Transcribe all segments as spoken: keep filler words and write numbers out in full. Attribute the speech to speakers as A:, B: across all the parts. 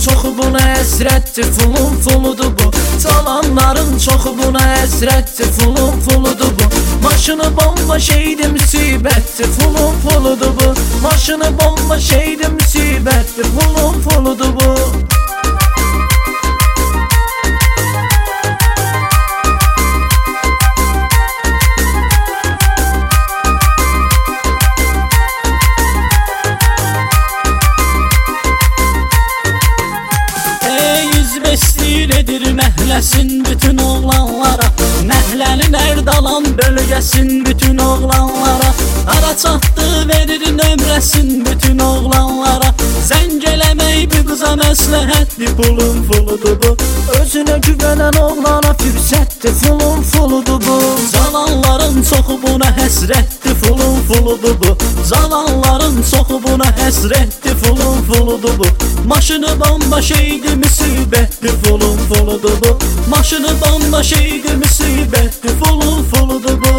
A: çoxu buna həsrətdir, fulun fuludur bu. Çalanların çoxu buna həsrətdir, fulun fuludur bu. Maşını bomba şeydir, müsibətdir, fulun fuludur bu. Maşını bomba şeydir, müsibətdir, fulun fuludur bu.
B: Edir məhləsin bütün oğlanlara, məhlənin Ərdalan bölgəsin bütün oğlanlara. Ara çatdı verir nömrəsin bütün oğlanlara. Zəng eləmək bir qıza məsləhətdir, pulun fuludur bu.
A: Özünə güvənən oğlana fürsətdir, fulun fuludur bu.
B: Zavalların çoxu buna həsrətdir, fulun fuludur bu. Zavalların çoxu buna həsrətdir, fulun fuludur bu. Maşını bomba şeydir, müsibətdir, fulun fuludur bu. Maşını bomba şeydir, müsibətdir, fulun fuludur bu.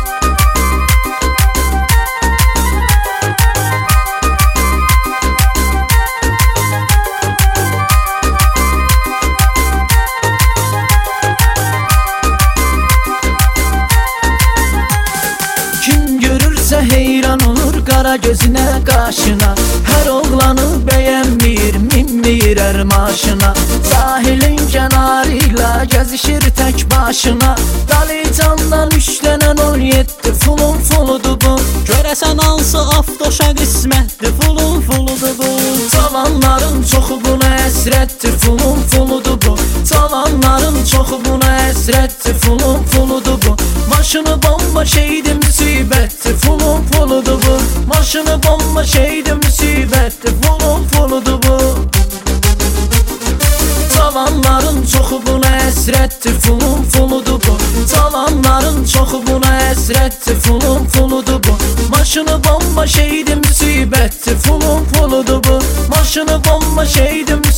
A: Heyran olur qara gözünə, qaşına. Hər oğlanı bəyənmir, minmir ər maşına. Sahilin kənarı ilə gəzişir tək başına. Dalicandan üçlənən on yeddi, fulun fuludur bu.
B: Görəsən hansı aftoşa qismətdir, fulun fuludur bu.
A: Çalanların çoxu buna həsrətdir, fulun fuludur bu. Çalanların çoxu buna həsrətdir, fulun fuludur bu. Maşını bomba şeydir, müsibətdir, fulun fuludur bu. Maşını bomba şeydir, müsibətdir, fulun fuludur bu. Çalanların çoxu buna həsrətdir, fulun fuludur bu. Çalanların çoxu buna həsrətdir, fulun fuludur bu. Maşını bomba şeydir, müsibətdir, fulun fuludur bu. Maşını bomba şeydir,